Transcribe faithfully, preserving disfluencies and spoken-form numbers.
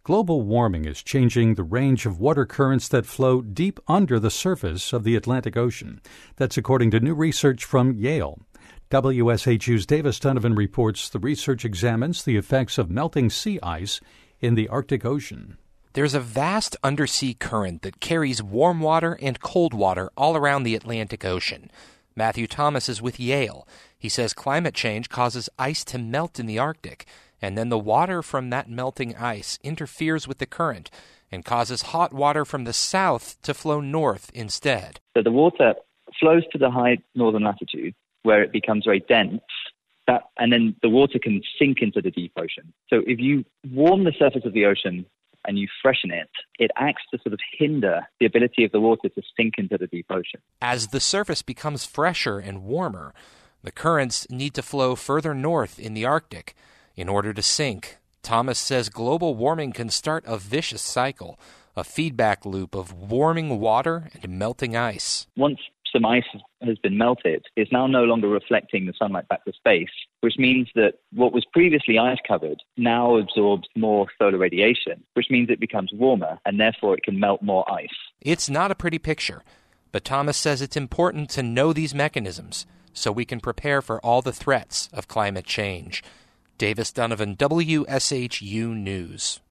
Global warming is changing the range of water currents that flow deep under the surface of the Atlantic Ocean. That's according to new research from Yale. W S H U's Davis Donovan reports the research examines the effects of melting sea ice in the Arctic Ocean. There's a vast undersea current that carries warm water and cold water all around the Atlantic Ocean. Matthew Thomas is with Yale. He says climate change causes ice to melt in the Arctic, and then the water from that melting ice interferes with the current and causes hot water from the south to flow north instead. So the water flows to the high northern latitude, where it becomes very dense, that, and then the water can sink into the deep ocean. So if you warm the surface of the ocean and you freshen it, it acts to sort of hinder the ability of the water to sink into the deep ocean. As the surface becomes fresher and warmer, the currents need to flow further north in the Arctic in order to sink. Thomas says global warming can start a vicious cycle, a feedback loop of warming water and melting ice. Once some ice has been melted, it's now no longer reflecting the sunlight back to space, which means that what was previously ice-covered now absorbs more solar radiation, which means it becomes warmer, and therefore it can melt more ice. It's not a pretty picture, but Thomas says it's important to know these mechanisms so we can prepare for all the threats of climate change. Davis Donovan, W S H U News.